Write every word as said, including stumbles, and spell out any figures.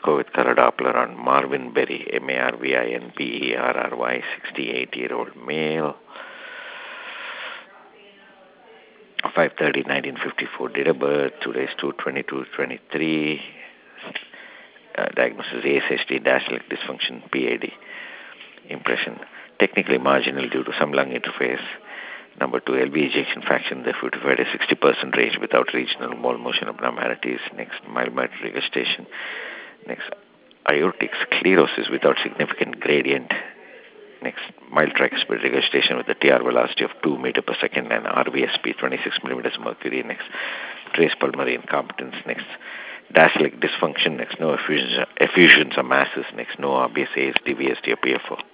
echo with color Doppler on Marvin Berry, M A R V I N B E R R Y, sixty-eight-year-old male, five thirty nineteen fifty-four date of birth, today's two twenty-two twenty-three, uh, diagnosis A S H D, dash-like dysfunction, P A D, impression, technically marginal due to some lung interface. Number two, L V ejection fraction, therefore to a sixty percent range without regional wall motion abnormalities. Next, mild mitral regurgitation. Next, aortic sclerosis without significant gradient. Next, mild tricuspid regurgitation with a T R velocity of two meters per second and R V S P twenty-six millimeters mercury. Next, trace pulmonary incompetence. Next, dash-like dysfunction. Next, no effusions, effusions or masses. Next, no R B S, A S D, V S D, or P F O.